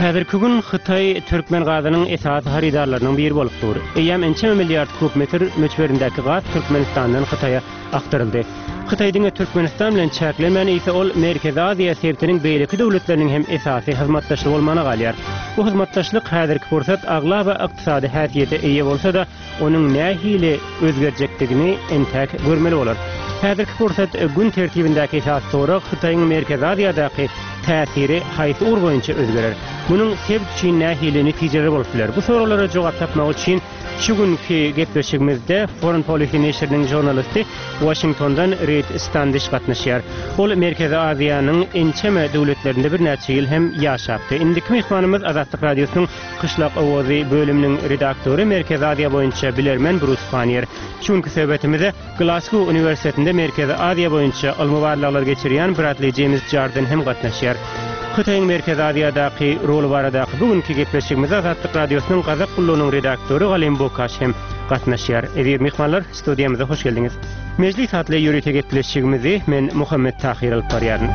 Häzirki gün Xitay Türkmen gazynyň esas haridarlarynyň biri bolup dur. Eýem 2 milliard kubmetr möçberindäki gaz Türkmenistandan Xitaya aktaryldy. Xitaydyň Türkmenistan bilen çäklenmän ise ol Merkezi Aziýa sebitiniň beýleki döwletleriniň hem esasy hyzmatdaşlygy bolmana galýar. Bu hyzmatdaşlyk häzirki fursat agla we ykdysady häsiýete eýe bolsa da, onuň nähili özgerjekdigini entäk görmeli bolar. Häzirki fursat gün tertibindäki esas sorak Xitaýyň Merkezi Aziýadaky täsiri haýsy ur boýunça özgerer. Munyň sebit üçin nähili netijeleri bolup biler. Bu soralara jogap tapmak üçin şu günkü gepleşigimizde Foreign Policy neşriniň jurnalisti Washingtondan Reid Standish gatnaşýar. Ol Merkezi Aziýanyň ençeme döwletlerinde bir näçe ýyl hem ýaşapdy. Indiki mehmanymyz Azatlyk Radiosynyň Kışlak Owazy bölüminiň redaktory Merkezi Aziýa boýunça bilermen Bruce Fanier. Şu günkü söhbetimize Glasgow Uniwersitetinde Merkezi Aziýa boýunça ilmi geçirýän Bradley James Jordan hem gatnaşýar. Xitayň Merkezi Aziýadaky rolu barada bugünkü gepleşigimizde Azatlyk Radiosynyň Gazak gullugynyň redaktory Galem Bokaş hem gatnaşýar. Eýer mehmanlar, studiýamyza hoş geldiňiz. Mejlis hatly ýürüte gepleşigimizi men Muhammed Tahir Alparýan.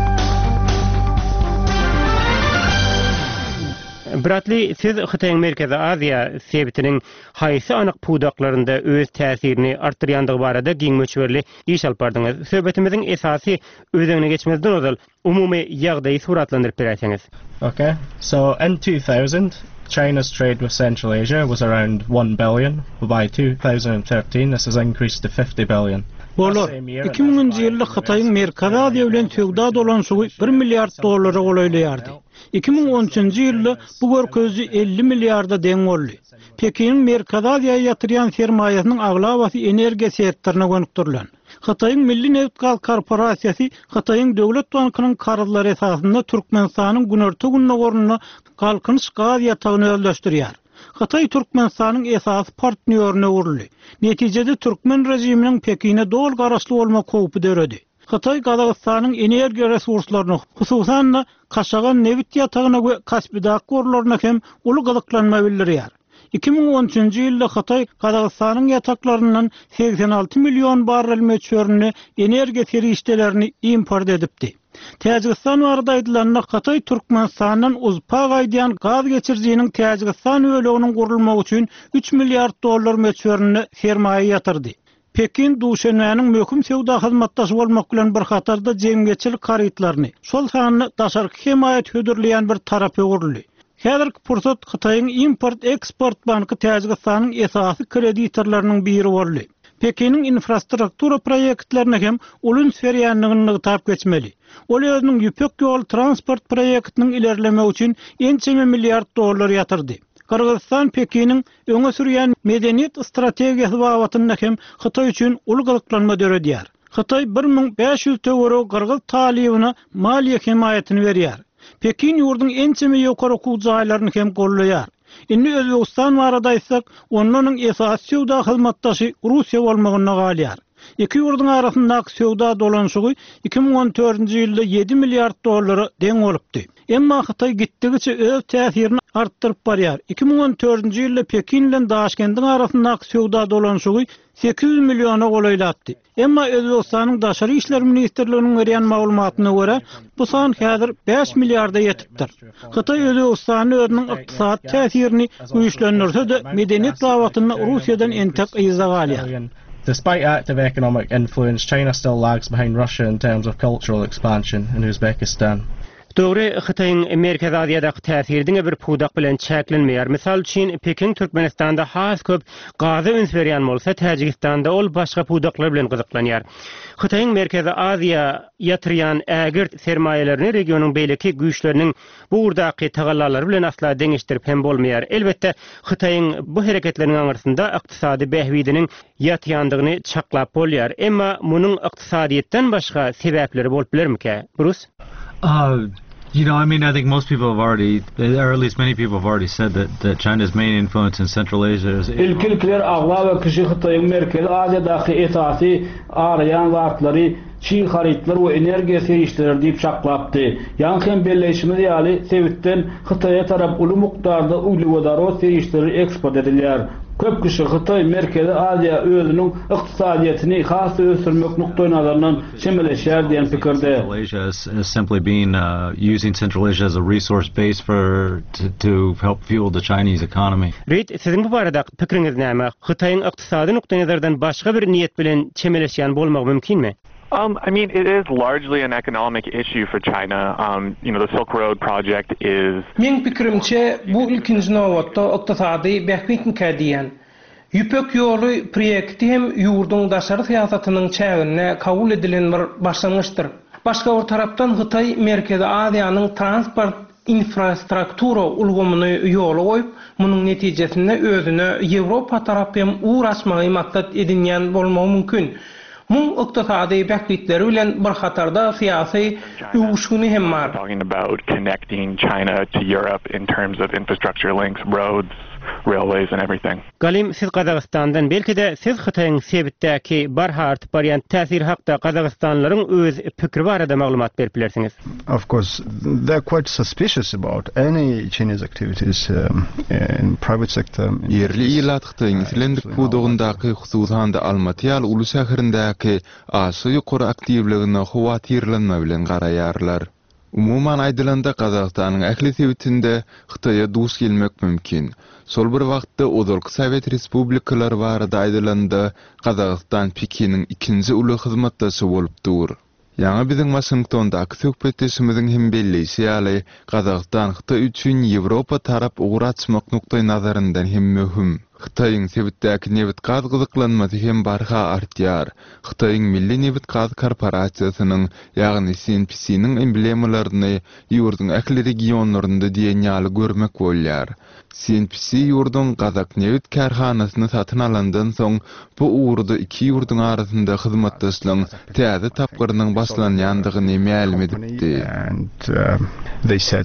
Bradley, siz Xitayň Merkezi Aziýa sebitiniň haýsy anyk puwdaklarynda öz täsirini artdyrýandygy barada giň möçberli iş alp bardyňyz. Söhbetimizin esasy özüňe geçmezden ozal umumy ýagdaýy suratlandyryp berýäňiz. Okay. So in 2000, China's trade with Central Asia was around 1 billion. By 2013, this has increased to 50 billion. Bolar, 2000-nji ýylda Xitayň Merkezi Aziýa bilen söwda dolanşygy 1 milliard dollara golaýlýardy. 2013-nji ýylda bu görkezji 50 milliarda deň boldy. Pekiniň Merkezi Aziýaga ýatyrýan sermaýasynyň aglabasy energiýa sektoruna gönükdirilen. Xitayň Milli Neft Gaz Korporasiýasy Xitayň Döwlet Bankynyň karyzlary esasynda Türkmenistanyň günerti gününe gorunna galkynyş gaz ýatagyny öldürýär. Xitay Türkmenistanyň esas partnerine uruly. Netijede Türkmen rejiminiň Pekine dol garaşly bolma köpü döredi. Xitay Gazagystanyň energiýa resurslaryny, hususan da Kaşagan neft ýatagyna we Kaspiydak gorlaryna hem uly gazaklanma bildirýär. 2013-nji ýylda Xitay Gazagystanyň ýataklaryndan 86 million barrel möçberini energiýa serişdelerini import edipdi. Täjikistan barada aýdylanlar Xitay Türkmenistandan uzpa gaýdýan gaz geçirjiginiň Täjikistan öleginiň gurulmagy üçin 3 milliard dollar möçberini sermaýe ýatyrdy. Pekin Duşenmäniň möhüm sewda hyzmatdaşy bolmak bilen bir hatarda jemgyçilik karytlaryny, şol sanyny daşarky hemaýet hödürleýän bir tarapy guruldy. Häzirki fursat Xitaýyň Import-Eksport banky Täjikistanyň esasy kreditorlarynyň biri boldy. Pekiniň infrastruktura proýektlerine hem ulun serýanlygyny tap geçmeli. Ol özüniň ýüpek ýol transport proýektiniň ilerlemegi üçin ençe milliard dollar ýatyrdy. Kırgızstan Pekiniň öňe sürýän medeniýet strategiýasy babatynda hem Xitay üçin ulgulyklanma döredýär. Xitay 1500 euro Kırgız talibyna maliýe hemaýetini berýär. Pekin ýurduň ençeme ýokary okuw jaýlaryny hem gollaýar. Indi Özbegistan barada aýtsak, onlaryň esas sewda hyzmatdaşy Russiýa bolmagyna galýar. Iki ýurduň arasyndaky sewda dolanşygy 2014-nji ýylda 7 milliard dollary deň bolupdy. Emma Xitay gitdigiçe öz täsirini artdyryp barýar. 2014-nji ýylda Pekin bilen Daşkendiň arasyndaky sewda dolanşygy 800 milliona golaýlatdy. Emma Özbegistanyň Daşary işler ministrliginiň berýän maglumatyna görä, bu san häzir 5 milliarda ýetipdir. Xitay Özbegistanyň özüniň ykdysat täsirini güýçlendirse de medeniýet babatyna Russiýadan entek ýyza galýar. Despite active economic influence, China still lags behind Russia in terms of cultural expansion in Uzbekistan. Dogry, Xitayň Merkezi Aziýadaky täsiridiňe bir puwdak bilen çäklenmeýär. Misal üçin Pekin Türkmenistanda has köp gazy üns berýän bolsa, Täjikistanda ol başga puwdaklar bilen gyzyklanýar. Xitayň Merkezi Aziýa ýatyrýan ägirt sermaýelerini regionyň beýleki güýçleriniň bu urdaky tagallalary bilen asla deňeşdirip hem bolmaýar. Elbetde Xitayň bu hereketleriň aňyrsynda ykdysady bähwidiniň ýatýandygyny çaklap bolýar. Emma munyň ykdysadyýetden başga sebäpleri bolup bilermike? Bruce? You know, I mean, I think most people have already, or at least many people have already said that China's main influence in Central Asia is... İlkilkiler agla ve kişi Xitayň Merkezi Aziýadaky esasy arayan watlary Çin haritlar we energiýa serişleri diýip çaklapdy. Ýa-ni hem belleşmeli ýaly sebitden Xitay'a tarap uly mukdarda uly we daro serişleri eksport edilýär. Köp kişi Xitay Merkezi Aziya özünün iqtisadiyyatini has ösürmek noktalarından çemeleşer diyen pikirde. Central Asia is simply being using Central Asia as a resource base to help fuel the Chinese economy. Reid, sizin bu barada pikriniz näme? Xitayň iqtisady noktanazardan başga bir niyet bilen çemeleşýän bolmak mümkinmi? I mean, it is largely an economic issue for China. The Silk Road project is... Men pikirimçe bu ilkinji nowatda iqtisady bähbetini kädiýän. Yüpek ýoly proýekti hem ýurdun daşary syýasatynyň çägine kabul edilen bir başlangyçdyr. Başga bir tarapdan Xitay Merkezi Aziýanyň transport infrastruktura ulgamyny ýola goýup, munyň netijesinde özüne Ýewropa tarapy hem uğraşmagy maksat edinýän bolmagy mümkin. Mun iqtisady bähbetleri bilen bir hatarda syýasy ýuşuny hem bar. Talking about connecting China to Europe in terms of infrastructure links, roads, railways and everything. Galim, siz Qazaqstandan belki de siz Xitayň sebitdäki barhart barýan täsir hakda Qazaqstanlaryň öz pikri barada maglumat berip bilersiňiz. Of course, they're quite suspicious about any Chinese activities in private sector. Yerli ilat Xitayň silendik budugyndaky hususan da Almaty ulu şäherindäki aşy ýokary aktivligine howatirlenme bilen garaýarlar. Umuman aýdylanda Qazaqstanyň ähli sebitinde Xitaýa duş gelmek mümkin. Sol bir wagtda Odolky Sowet Respublikalary barada aýdylanda Qazaqstan Pekiniň ikinji uly hyzmatdaşy bolup dur. Ýa-ni biziň Washingtondaky söhbetleşimiziň hem belleşi ýaly Qazaqstan Xitay üçin Ýewropa tarap uğraşmak noktaý nazaryndan hem möhüm. Xitaýyň sebitdäki neft gaz gyzyklanmasy hem barha artýar. Xitaýyň Milli Neft Gaz Korporasiýasynyň ýagny CNPC-niň emblemalaryny ýurdun ähli regionlarynda diýen ýaly görmek bolýar. CNPC ýurdun Gazak neft karhanasyny satyn alandan soň bu uğurda iki ýurdun arasynda hyzmatdaşlygyň täze tapgyrynyň başlanýandygyny ma'lum edipdi. They set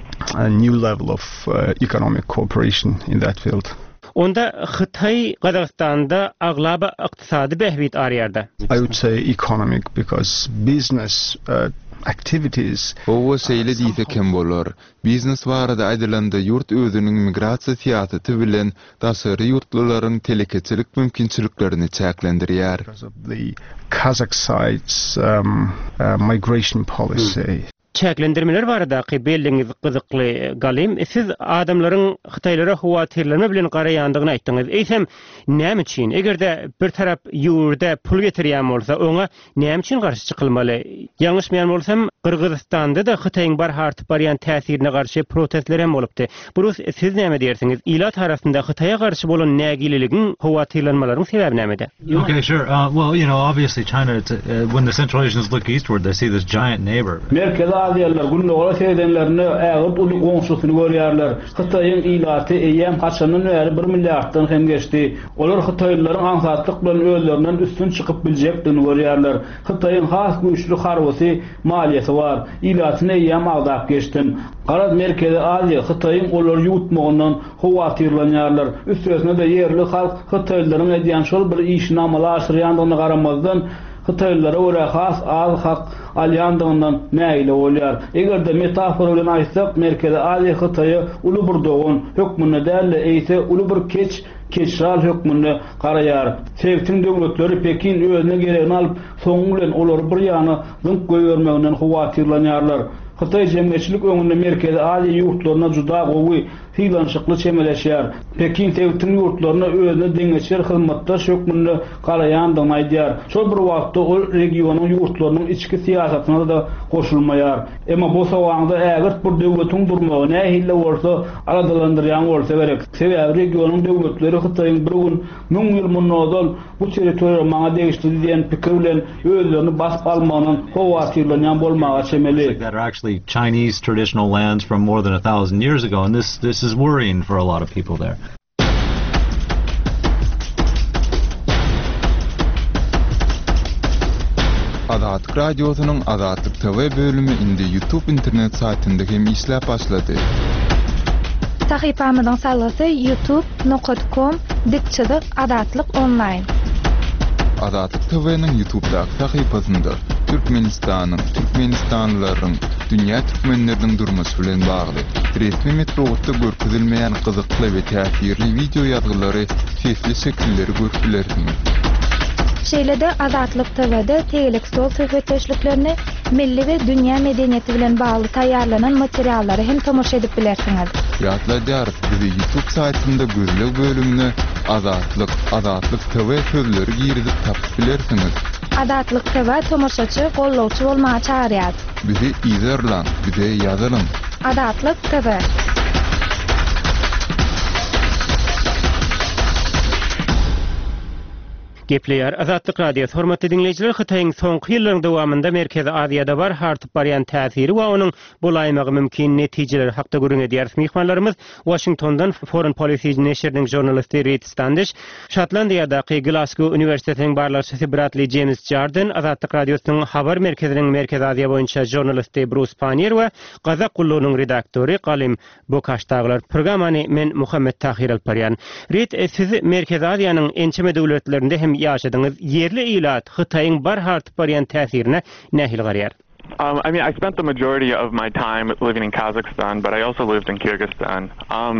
a new level of economic cooperation in that field. Onda Xitay Qazaqstanda aglaba iqtisady bähbet arýarda. I would say economic because business activities. O şeýle diýse kem bolar. Biznes barada aýdylanda ýurt özüniň migrasiýa syýasaty bilen daşary ýurtlylaryň telekeçilik mümkinçiliklerini çäklendirýär. The Kazakh side's migration policy. Çäklendirmeler barada belliňiz gyzykly Galim, siz adamlaryň Xitaylara howatirlenme bilen garaýandygyny aýtdyňyz. Eýsem, näme üçin? Egerde bir tarap ýurda pul getirýän bolsa, oňa näme üçin garşy çykylmaly? Ýalňyşmaýan bolsam, Qırgızstanda da Xitayň barhart barýan täsirine garşy protestler hem bolupdy. Burus, siz näme diýersiňiz? Ilat arasynda Xitaýa garşy bolan nägililigiň howatirlenmalaryň sebebi nämede? Okay, sure. Well, obviously China, when the Central Asians look eastward, they see this giant neighbor. Aziyalar günde ola seýdenlerini ägip uly goňşusyny görýärler. Xitaýyň ilaty eýem haçanyň bäri 1 milliarddan hem geçdi. Olar Xitaýlylaryň ansatlyk bilen özlerinden üstün çykyp biljekdigini görýärler. Xitaýyň has güýçlü harwysy maliýeti bar. Ilatyny eýem agdap geçdim. Garaz Merkezi Aziya Xitaýyň olar ýutmagyndan howatirlenýärler. Üstüne de yerli halk Xitaýlylaryň edýän şol bir işini amala aşyrýandygyna garamazdan Xitaýlylara öre has az hak alýandygyndan näile bolýar. Egerde metafora bilen aýtsak, Merkezi Aziya Xitaýy uly bir dogun hökmüne däle eýse uly bir keçral hökmüne garaýar. Sewtin döwletleri Pekin özüne geregini alyp, soňy bilen olar bir ýany zynk goýbermeginden howatirlenýärler. Xitay jemgyýetçilik öňünde Merkezi Aziya ýurtlaryna juda gowy hylanşykly çemeleşýär. Pekin sewtin ýurtlaryna özüne deňeçer hyzmatdaş hökmünde garaýandygyny aýdýar. Şol bir wagtda o regionyň ýurtlarynyň içki siýasatyna da goşulmaýar. Emma bu sowagda ägir bir döwletiň durmagy nähille bolsa aradalandyrýan bolsa gerek. Sebäbi regionyň döwletleri Xitaýyň bir gün 1000 ýyl mundan bu territoriýa maňa degişdi diýen pikir bilen özlerini basyp almagynyň howatirlenýän bolmagy çemeli. Chinese traditional lands from more than 1,000 years ago, and this is worrying for a lot of people there. Azatlyk radiosynyň Azatlyk TV bölümi indi YouTube internet saytynda hem işläp başlady. Sahypamyzyň salasy youtube.com/azatlyk online. Azatlyk TV'niň YouTube'daky sahypasynda Türkmenistanyň, Türkmenistanlylaryň, dünýä türkmenleriniň durmasy bilen bagly. Resmi metodda görkezilmeýän gyzykly we täsirli video ýazgylary, sesli şekilleri görüpilersiňiz. Şeýlede Azatlyk TV'de tegelik stol söhbetleşliklerini milli we dünýä medeniýeti bilen bagly taýýarlanan materiallary hem tomoşa edip bilersiňiz. Ýatlaýar, bizi YouTube saytynda gözleg bölümine Azatlyk TV sözleri girizip tapyp bilersiňiz. Azatlyk TV tomoşaçy, gollawçy bolmagy çağırýar. Bizi izlerler, bize ýazalyn. Azatlyk TV. Gepleýär Azatlyk radiosu hormatly dinleýijiler, Hytaýyň soňky ýyllaryň dowamında Merkezi Aziýada bar hartyp barýan täsiri we onuň bolaýmagy mümkin netijeleri hakda görüň edýär. Mihmanlarymyz Washingtondan Foreign Policy neşriniň jurnalisti Reed Standish, Şotlandiýadaky Glasgow Üniversitetiniň barlaşçysy Bradley James Jordan, Azatlyk radiosynyň habar merkeziniň Merkezi Aziýa boýunça jurnalisti Bruce Panier we Gazak Gullugynyň redaktory Galim Bokaşdaglar. Programany men Muhammed Tahir Alparyan. Reed, siz Merkezi Aziýanyň ençeme döwletlerinde hem ýaşadyňyz, yerli ilat Hytaýyň bar hartyp barýan täsirine nähil garýar? I mean, I spent the majority of my time living in Kazakhstan, but I also lived in Kyrgyzstan.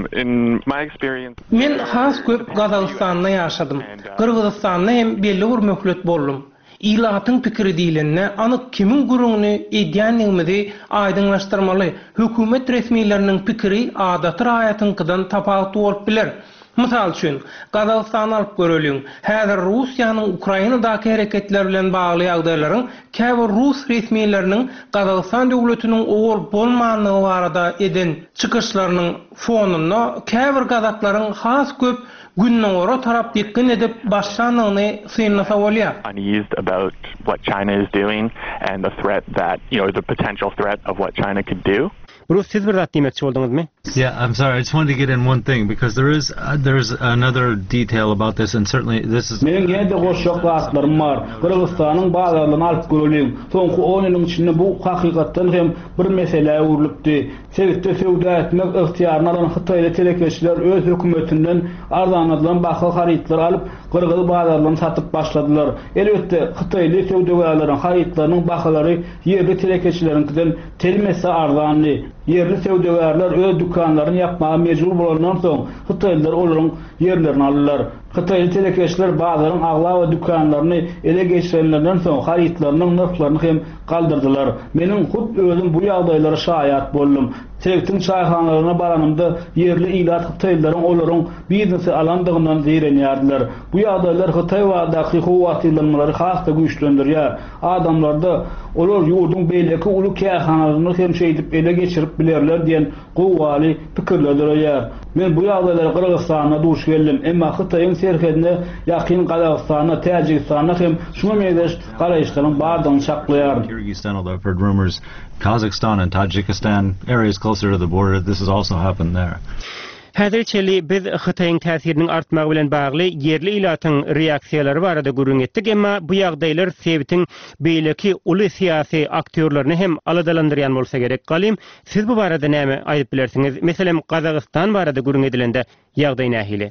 In my experience... Men has köp Gazagystanda ýaşadym. Kyrgyzstanda hem belli bir möhlet boldum. İlatyň pikiri diýilende anyk kimin gurugny edýänligimizi aýdynlaşdyrmaly. Hökümet resmiýetleriniň pikiri adaty raýatynkydan tapawut bolup biler. Mysal üçin, Gazagystany alyp göreliň. Häzir Russiýanyň Ukrainadaky hereketler bilen bagly ýagdaýlaryň käbir Rus resmiýetleriniň Gazagistan döwletiniň owul bolmanlygy barada eden çykyşlarynyň fonunda käbir gazaklaryň has köp günniň ora tarap dikkin edip başlanýany synlasa bolýar. Uneased about what China is doing and the threat that, the potential threat of what China could do. Bruce, siz bir zat diýmekçi boldunuzmy? Yeah, I'm sorry. I just wanted to get in one thing because there's another detail about this, and certainly this is. Meň ýerde goşak gatlarym bar. Kyrgyzstanyň bazarlaryny alyp göreliň. Soňky 10 ýylyň içinde bu hakykatdan hem bir mesele urulypdy. Sebäpde söwda etmek ihtiýaryny alan Hytaýly telekeçiler öz hökümetinden arzanylan baky harytlar alyp Kyrgyz bazarlaryny satyp başladylar. Elbetde Hytaýly söwdagärleriň harytlarynyň bakalary ýerli telekeçileriňkinden telmese arzanly. Yerli söwdagärler öz dukanlaryny ýapmaga mejbur bolandan soň Hytaýlylar olaryň yerlerini aldylar. Hytaýly telekeçiler bazaryň agla we dukanlaryny ele geçirenlerden soň harytlarynyň narhlaryny hem galdyrdylar. Meniň hut özüm bu ýagdaýlara şahyat boldum. Sevtin çayxanalaryna baranymda yerli ilat Hytaýlylaryň olaryň biznesi alandygyndan zeýrenýärdiler. Bu ýagdaýlar Hytaý wagtdaky howatylynmalary hasda güýçlendirýär. Adamlarda olar ýurdun beýleki uly kähanalyny hem şeýdip ele geçirip bilerler diýen gowwaly pikirler dörýär. Men bu ýagdaýlara Kyrgyzstana duş geldim. Emma Hytaýyň serhedine ýakyn Gazagystana, Täjikistana hem şuna meňdeş garaýşlaryň bardygyny çaklaýar. Kyrgyzstan, although I've heard rumors, Kazakhstan and Tajikistan, areas closer to the border, this has also happened there. Häzirçeli biz Hytaýyň täsiriniň artmagy bilen bagly yerli ilatyň reaksiýalary barada görüň etdik, emma bu ýagdaýlar sebäpden beýleki uly syýasy aktýorlaryny hem aladalandyrýan bolsa gerek. Galim, siz bu barada näme aýdyp bilersiňiz? Meselem Gazagystan barada görüň edilende ýagdaý nähili?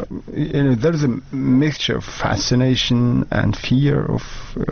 There's a mixture of fascination and fear of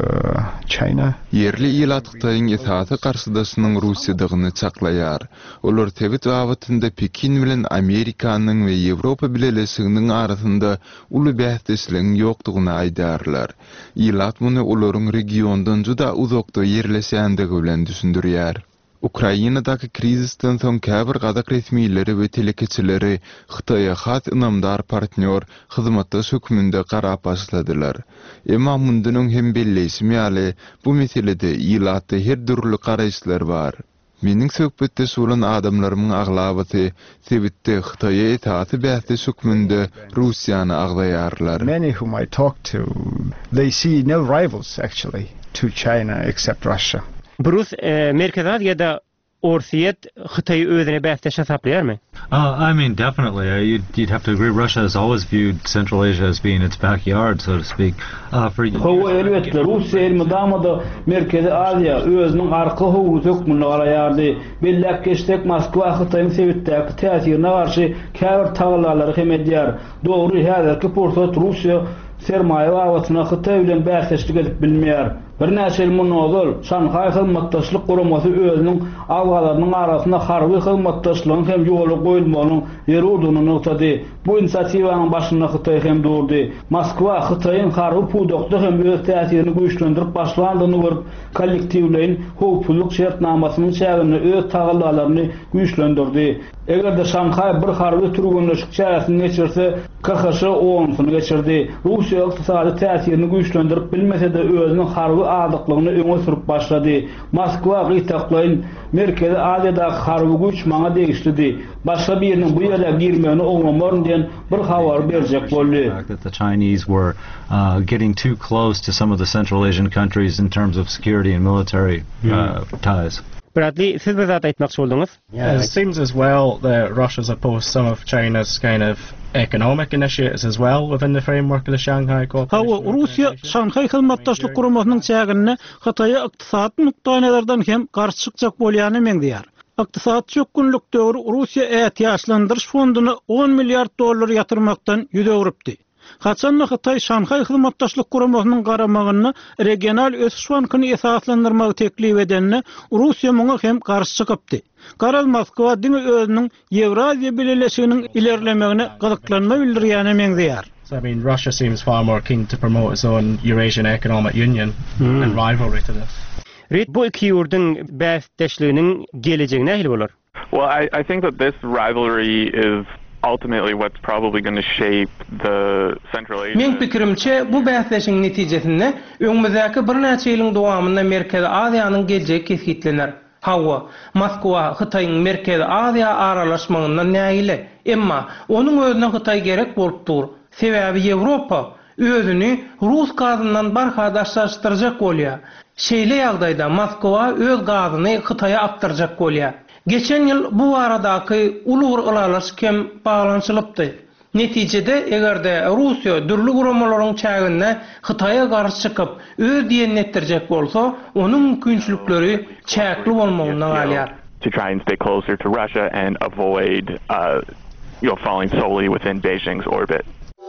China. Yerli ilat Hytaýyň esasy garşydasynyň Russiýadygyny çaklaýar. Olar tebit wagtynda Pekin bilen Amerikanyň we Ýewropa bileşiginiň arasynda uly bähtisliň ýokdugyny aýdarlar. Ilat muny olaryň regiondan juda uzakda ýerleşendigi bilen düşündirýär. Ukrainadaky krizisden soň käbir Gazak resmiýetleri we telekeçileri Hytaýa has ynamdar partnyor hyzmatda höküminde garap başladylar. Emma mundunyň hem belleşmeýäli bu meselede ilatda her türlü garaýşlar bar. Meniň söhbetde sulan adamlarymyň aglawaty sebäpde Hytaýa etaty bähtis höküminde Russiýany aglaýarlar. Many whom I talk to, they see no rivals actually to China except Russia. Bruce, Merkezi Aziýada Orsiýet Hytaýy özüne bähtäş hesaplayarmy? I mean, definitely. You'd have to agree. Russia has always viewed Central Asia as being its backyard, so to speak. Elbette, Russiya elmidamada Merkezi Aziýa özüniň arka howluty hökmüne garaýardy. Bellek geçtek Moskwa Hytaýyň sebäpdäki täsirine garşy käbir taglary hem edýär. Dogry, häzirki pursat Russiya sermaýe wagyna Hytaý bilen bähtäşlik edip bilmeýär. Bir näçe ýyl munozul Şanhay hyzmatdaşlyk guramasy özüniň awgalarynyň arasynda harby hyzmatdaşlygyň hem ýoly goýulmagynyň ýeri urdunyny noktada. Bu inisiatiwanyň başyna Hytaý hem durdy. Moskwa Hytaýyň harby pudokda hem öz täsirini güýçlendirip başlandygyny görüp, kollektiwlerin howpsuzlyk şertnamasynyň çägini öz tagallalaryny güýçlendirdi. Eger de Şanhay bir harby türgünleşik çäresini geçirse, KHŞ oňusyny geçirdi. Russiýa ykdysady täsirini güýçlendirip bilmese de özüniň harby adyklygyny öňe sürüp başlady. Moskwa gytaklaryň Merkezi Aziýadaky harby güç maňa degişdi. Başga biriniň bu ýerle girmegini oňlamar diýen bir habar berjek boldy. That the Chinese were getting too close to some of the Central Asian countries in terms of security and military ties. Bradley, siz bezat aýtmakçy boldunuz? It seems as well that Russia's opposed some of China's kind of economic initiatives as well within the framework of the Shanghai Cooperation. Hawa Russiya Şanhay hyzmatdaşlyk guramasynyň çägine Hytaýa ykdysat nukdaýlardan hem garşy çykjak bolýany meňdýär. Ykdysat çökünlük döwrü Russiya ätiýaçlandyryş fonduny $10 milliard ýatyrmakdan ýüz öwrüpdi. Haçan Hytaý Şanhay hyzmatdaşlyk guramasynyň garamagyny regional ösüş bankyny esaslandyrmagy teklip edenine Russiya muňa hem garşy çykypdy. Garal Moskwa diňe özüniň Ýewraziýa birleşiginiň ilerlemegine gazyklanma bildirýäni meňdýär. So I mean, Russia seems far more keen to promote its own Eurasian Economic Union and rivalry to this. Rit bu iki ýurdyň bäsdeşliginiň gelejegi nähili bolar? Well, I think that this rivalry is ultimately what's probably going to shape the Central Asia. Men pikirimçe bu bäsleşiň netijesinde öňümüzdäki bir näçe ýylyň dowamynda Merkezi Aziýanyň geljegi kesgitlener. Hawa, Moskwa Hytaýyň Merkezi Aziýa aralaşmagyndan näýile, emma onuň özüne Hytaý gerek bolup dur. Sebäbi Ýewropa özüni Rus gazyndan barhadaşlaşdyrjak bolýar. Şeýle ýagdaýda Moskwa öz gazyny Hytaýa aptyrjak bolýar. Geçen ýyl bu aradaky ulur ylalaş kem baglançylypdy. Netijede egerde Russiýa dürli guramalaryň çägine Hytaýa garşy çykyp öz diýenini etdirjek bolsa, onuň mümkinçilikleri çäkli bolmagyna galýar. To try and stay closer to Russia and avoid falling solely within Beijing's orbit.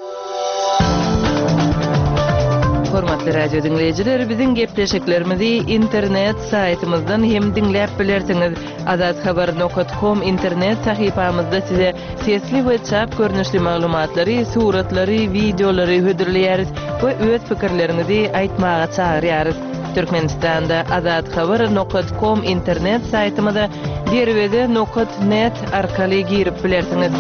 Hormatly radio dinleyijiler, biziň gepleşiklerimizi internet saytymyzdan hem dinläp bilersiňiz. azadhabar.com internet sahypamyzda size sesli we çap görnüşli maglumatlary, suratlary, videolary hödürleýäris we öz pikirlerinizi aýtmaga çağırýarys. Türkmenistanda azadhabar.com internet saytymyza derwede.net arkaly girip bilersiňiz.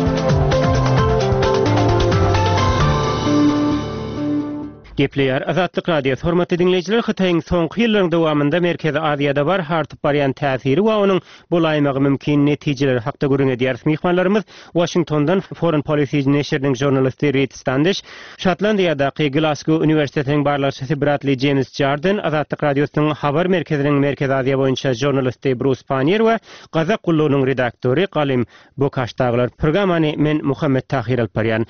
Gepleýär Azatlyk radiosu hormatly dinleyijiler, Hytaýyň soňky ýyllaryň dowamynda Merkezi Aziýada bar hartyp barýan täsiri we onuň bolaýmagy mümkin netijeleri hakda görüň edýär. Mihmanlarymyz Washingtondan Foreign Policy neşriniň jurnalisti Reed Standish, Şotlandiýadaky Glasgow Üniversitetiniň barlaşçysy Bradley James Jordan, Azatlyk radiosynyň habar merkeziniň Merkezi Aziýa boýunça jurnalisti Bruce Panier we Gazak Gullugynyň redaktory Galim Bokaşdaglar. Programmany men Muhammed Tahir Alparyan.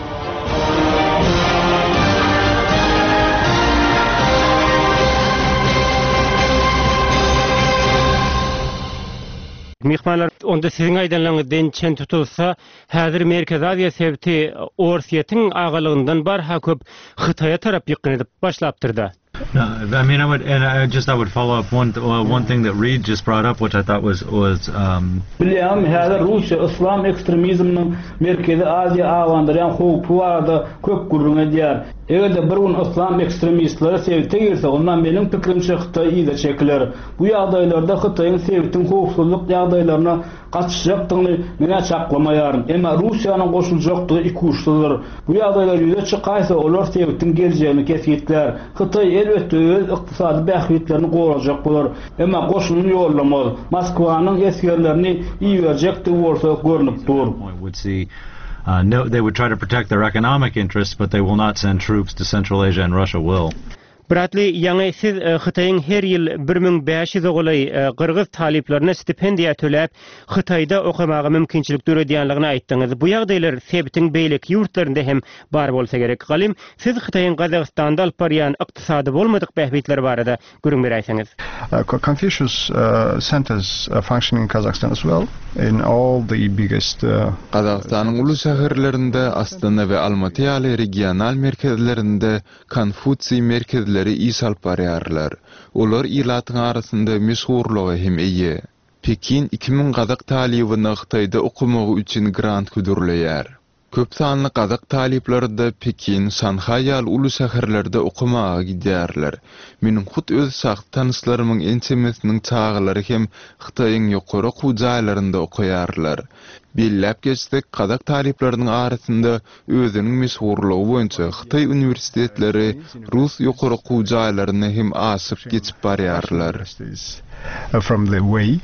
Mihmanlar, onda siziň aýdanlaryňyzdan çen tutulsa, häzir Merkezi Aziýa sebti Orsiýetiň agalygyndan barha köp Hytaýa tarap ýykyny edip başlapdyrdy. No, I mean, I would follow up one thing that Reed just brought up, which I thought was Bilýän, häzir Russiýa islam ekstremizminiň Merkezi Aziýa awandyrýan howpy barada köp gurrun edýär. Eger de bir gün islam ekstremistleri sevte girse, ondan meniň pikirimçe Hytaý ýyla çekiler. Bu ýagdaýlarda Hytaýyň sevtiň howpsuzlyk ýagdaýlaryna gaçyşjakdygyny mene çaklamaýaryn. Emma Russiýanyň goşuljakdygy iki uçlydyr. Bu ýagdaýlar ýüze çykaýsa, olar sevtiň geljegini kesgitler. Hytaý elbetde öz ykdysady bähwitlerini gorajak bolar. Emma goşulyny ýollamaz. Moskwanyň eskerlerini iýerjekdi bolsa görnüp dur. No, they would try to protect their economic interests, but they will not send troops to Central Asia, and Russia will. Bradley, ýa-ni siz Hytaýyň her ýyl 1500 ogulay Qırgız taliplerine stipendiýa töläp Hytaýda okamagy mümkinçilik döredýänligini aýtdyňyz. Bu ýagdaýlar sebitiň beýleki ýurtlarynda hem bar bolsa gerek. Galim, siz Hytaýyň Gazagstanda alyp barýan ykdysady bolmadyk bähbitler barada görüň berýäsiňiz. Confucius centers function in Kazakhstan as well in all the biggest Kazakstanyň uly şäherlerinde, Astana we Almaty ýaly regional merkezlerinde Konfutsiy merkezleri özleri isal barýarlar. Olar ilatyň arasynda meşhurlygy hem eýe. Pekin 2000 gadak talibyny Xitayda okumagy üçin grant güdürleýär. Köp sanly gadak talipleri de Pekin, Şanhay ýaly uly şäherlerde okumaga gidýärler. Meniň hut öz saht tanyslarymyň ençemesiniň çağlary hem Xitaýyň ýokary okuwjaýlarynda okuýarlar. Bellep geçsek gadak talipleriniň arasynda özüniň meşhurlygy boýunça Xitay uniwersitetleri Rus ýokary okuwjaýlaryny hem asyp geçip barýarlar. From the way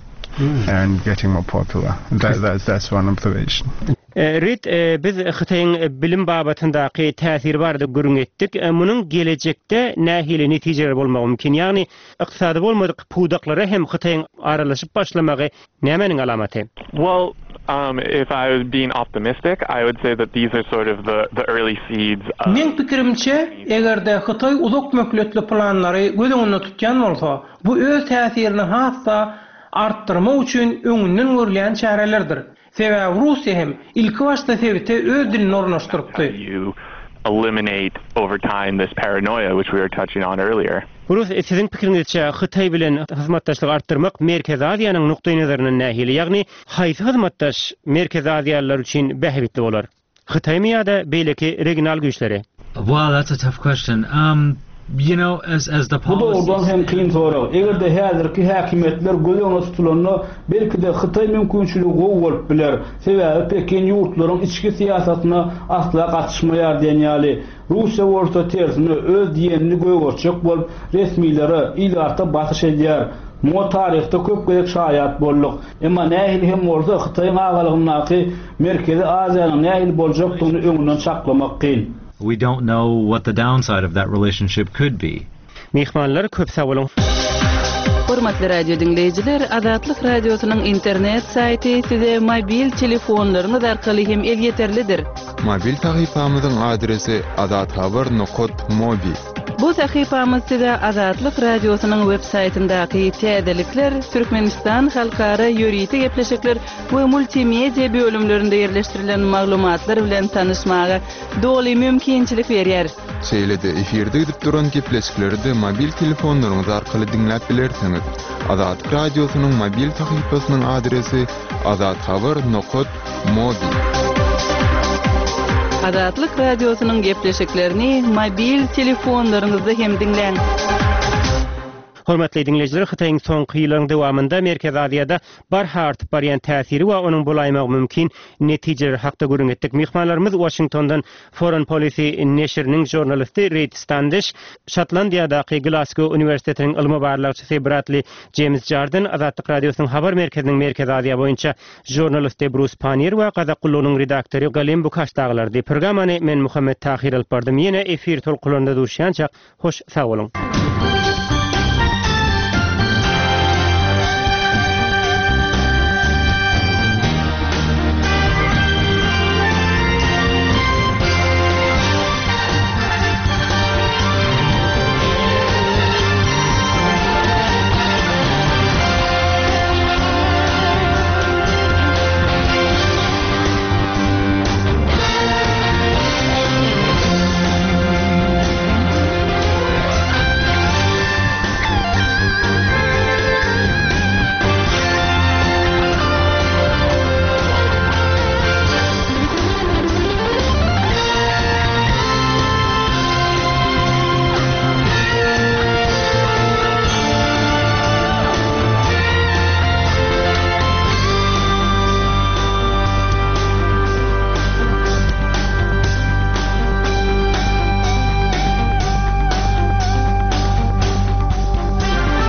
and getting more popular. That's one observation. Rit biz Xitaýyň bilim babatyndaky täsiri bardy görüňetdik. Munyň gelecekde nähili netijeler bolmagy mümkin. Ýagny ykdysady bolmadyk puwdaklara hem Xitaýyň aralaşyp başlamagy nämeniň alamaty? Well, if I was being optimistic, I would say that these are sort of the early seeds. Men pikirimçe, egerde Xitay uzak mökletli planlary göz öňünde tutýan bolsa, bu öz täsirini hatda arttırma üçin öňünden görülen çärelerdir. Sebäbi Russiýa hem ilki başda sebäpte öz dilini ornaşdyrpdy. You eliminate over time this paranoia which we were touching on earlier. Rus siziň pikiriňizçe Xitay bilen hyzmatdaşlyk artdyrmak Merkez Aziýanyň nukdaý nazaryndan nähili, ýagny haýsy hyzmatdaş Merkez Aziýalylar üçin bähbitli bolar? Xitaymy ýa-da beýleki regional güýçleri? Well, that's a tough question. You know, as the policy. Bu da hem kyn sorak. Egerde häzirki häkimetler göýüňe tutulanyny belki de Xitay mümkinçiligi bolup biler. Sebäbi Pekin ýurtlaryň içki siýasatyna asla gatnaşmaýar diýen ýaly. Russiýa bolsa tersine öz diýenini göýgörçek bolup resmiýleri ýyllarta batyş edýär. Mo tarihte köp gerek şaýat bolduk. Emma nähili hem bolsa Xitaýyň agalygynyňky Merkezi Aziýanyň nähili boljakdygyny öňünden çaklamak kyn. We don't know what the downside of that relationship could be. Mihmanlar köp sag bolun. Hormatly radio dinleyijiler, Azatlyk radiosynyň internet saýty size mobil telefonlaryňyz arkaly hem el yeterlidir. Mobil tahypamyzyň adresi azathabar.mobi. Bu sahypamyz size Azatlyk radiosynyň web saýtyndaky täzelikler, Türkmenistan halkara ýöriti gepleşikler we multimedia bölümlerinde ýerleşdirilen maglumatlar bilen tanyşmaga doly mümkinçilik berýär. Şeýlede efirde gidip duran gepleşikleri de mobil telefonlaryňyz arkaly dinläp bilersiňiz. Azatlyk radiosynyň mobil tahypasynyň adresi azathabar.mobi. Azatlyk radiosynyň gepleşiklerini mobil telefonlaryňyzda hem dinleň. Hormatly dinleyijiler, Xitaýyň soňky ýyllaryň dowamında Merkez Aziýada barha artyp barýan täsiri we onuň bolaýmagy mümkin netijeler hakda görüňetdik. Mihmanlarymyz Washingtondan Foreign Policy neşriniň jurnalisti Reid Standish, Şotlandiýadaky Glasgow Uniwersitetiniň ilmi barlykçysy Bradley James Jordan, Azatlyk radiosynyň habar merkeziniň Merkez Aziýa boýunça jurnalisti Bruce Panier we Gazakulunyň redaktory Galim Bukaşdaglardy. Programmany men Muhammed Tahir alyp bardym. Ýene efir tolkularynda durşança hoş sag bolun.